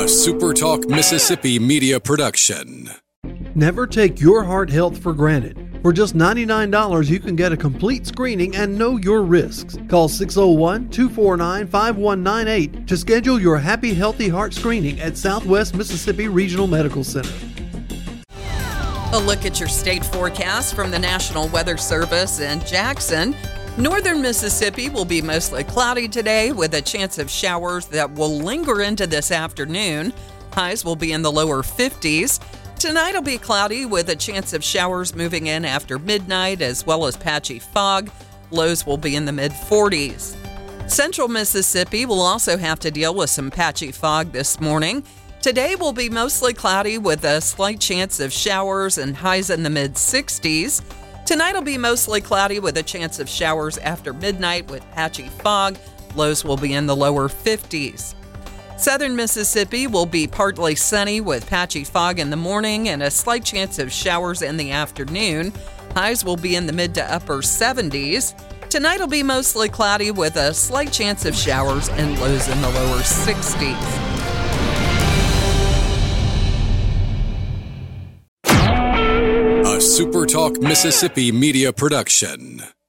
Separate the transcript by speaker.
Speaker 1: A SuperTalk Mississippi media production.
Speaker 2: Never take your heart health for granted. For just $99, you can get a complete screening and know your risks. Call 601-249-5198 to schedule your Happy Healthy Heart screening at Southwest Mississippi Regional Medical Center.
Speaker 3: A look at your state forecast from the National Weather Service in Jackson. Northern Mississippi will be mostly cloudy today with a chance of showers that will linger into this afternoon. Highs will be in the lower 50s. Tonight will be cloudy with a chance of showers moving in after midnight as well as patchy fog. Lows will be in the mid-40s. Central Mississippi will also have to deal with some patchy fog this morning. Today will be mostly cloudy with a slight chance of showers and highs in the mid-60s. Tonight will be mostly cloudy with a chance of showers after midnight with patchy fog. Lows will be in the lower 50s. Southern Mississippi will be partly sunny with patchy fog in the morning and a slight chance of showers in the afternoon. Highs will be in the mid to upper 70s. Tonight will be mostly cloudy with a slight chance of showers and lows in the lower 60s.
Speaker 1: A SuperTalk Mississippi media production.